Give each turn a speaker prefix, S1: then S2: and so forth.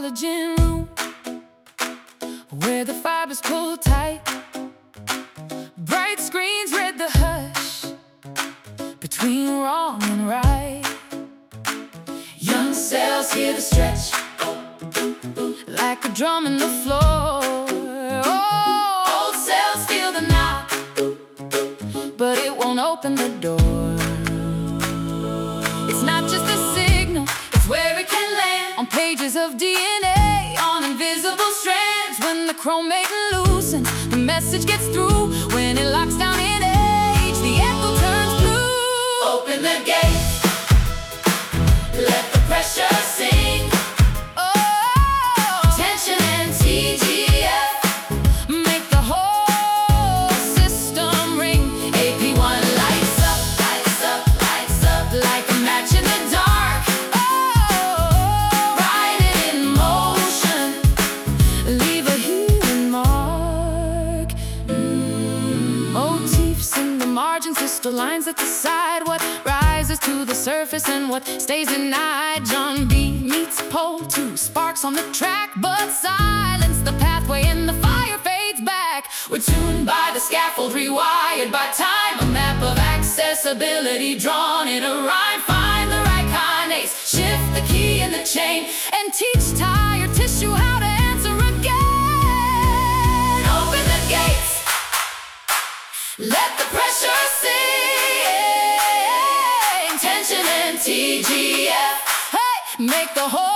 S1: collagen room, where the fibers pull tight. Bright screens read the hush between wrong and right. Young cells hear the stretch like a drum in the floor. Old cells feel the knock, but it won't open the door. It's not just a signal, it's where it can land, on pages of DNA, on invisible strands. When the chromate loosens, the message gets through. When it locks down in age, the echo turns blue. Open the gate, let the pressure sing. Oh, tension and TGF make the whole system ring. AP1 lights up, lights up, lights up, like a match in the dark. Oh, ride it in motion, leave a healing mark. Motifs in the margins, crystal lines at the side. What rises to the surface and what stays at night. John B meets Pole 2, sparks on the track, but silence the pathway and the fire fades back. We're tuned by the scaffold, rewired by time, a map of accessibility drawn in a rhyme. Find the right kinase, shift the key in the chain, and teach tired tissue how to answer again. Open the gates, let the pressure sing. Tension and TGF, hey, make the whole